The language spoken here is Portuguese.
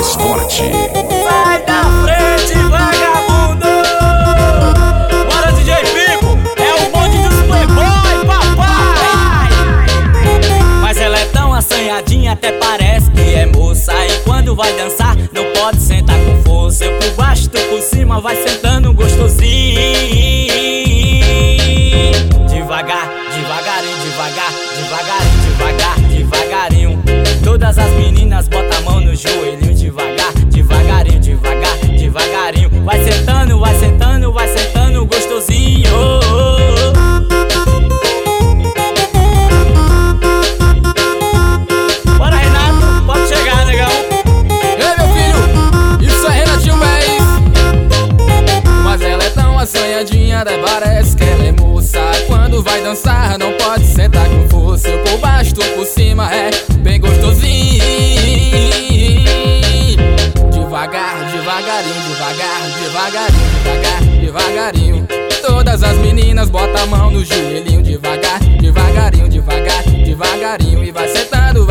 mais forte. Sai da frente, vagabundo! Bora, DJ Pico, é o bonde dos playboy, papai! Mas ela é tão assanhadinha, até parece que é moça. E quando vai dançar, não pode sentar com força. Eu por baixo, tu por cima, vai sentando gostosinho. Devagar, devagarinho, devagar, devagarinho, devagar, devagarinho. Todas as meninas botam a mão no joelhinho. Devagar, devagarinho, devagar, devagarinho. Vai sentando, vai sentando, vai sentando gostosinho. Bora, Renato, pode chegar, negão. Ei, meu filho, isso é Renatinho Bez. Mas ela é tão assanhadinha, até parece que ela é moça. Quando vai dançar, não pode sentar com força. Eu por baixo, tu por cima, é bem gostosinho. Devagar, devagarinho, devagar, devagarinho, devagar, devagarinho. Todas as meninas botam a mão no joelhinho. Devagar, devagarinho, devagar, devagarinho. E vai sentando